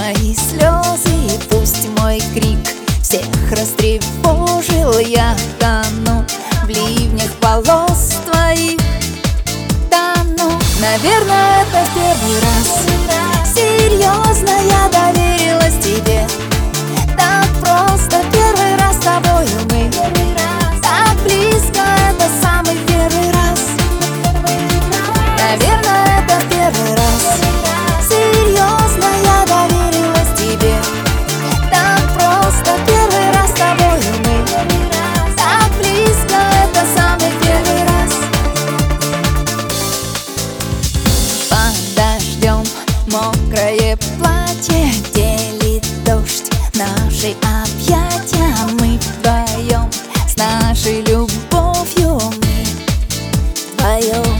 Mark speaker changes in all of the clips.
Speaker 1: мои слезы и пусть мой крик всех растревожил. Я тону в ливнях полос твоих, тону. Наверное, это в первый раз. Серьезно, я доверилась тебе. Так просто первый раз с тобою мы. Так близко, это самый первый раз. Наверное, это в первый раз. Серьезно, я доверилась тебе. Так просто первый раз с тобою мы. Так близко, это самый первый раз. Под дождем мокрое платье делит дождь наши объятия. Мы вдвоем с нашей любовью, мы вдвоем.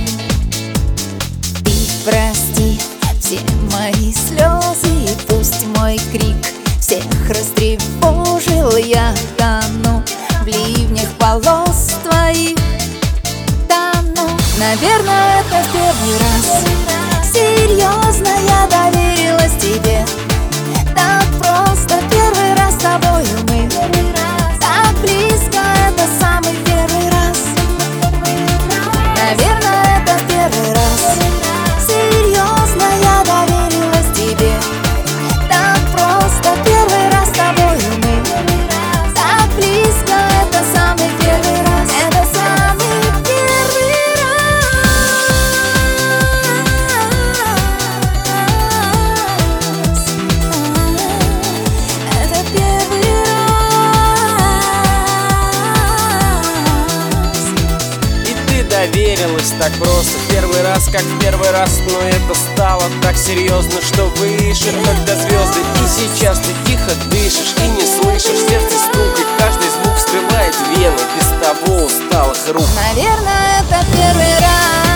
Speaker 1: И прости все мои слезы и пусть мой крик всех растревожил. Я тону в ливнях полос твоих, тону. Наверное, это в первый раз. Серьезно, я доверилась тебе. Так просто первый раз с тобою мы. Так близко, это самый первый раз. Наверное, это в первый раз. Серьезно, я доверилась тебе. Так просто первый раз с тобою мы. Так близко, это самый первый раз. Это самый первый раз. Это первый раз.
Speaker 2: И ты доверилась так просто, первый раз, как в первый раз. Но это стало так серьезно, что выше, когда звезды. И сейчас ты тихо дышишь и не слышишь сердце стук, и каждый звук скрывает вены. Без того усталых рук.
Speaker 1: Наверное, это первый раз.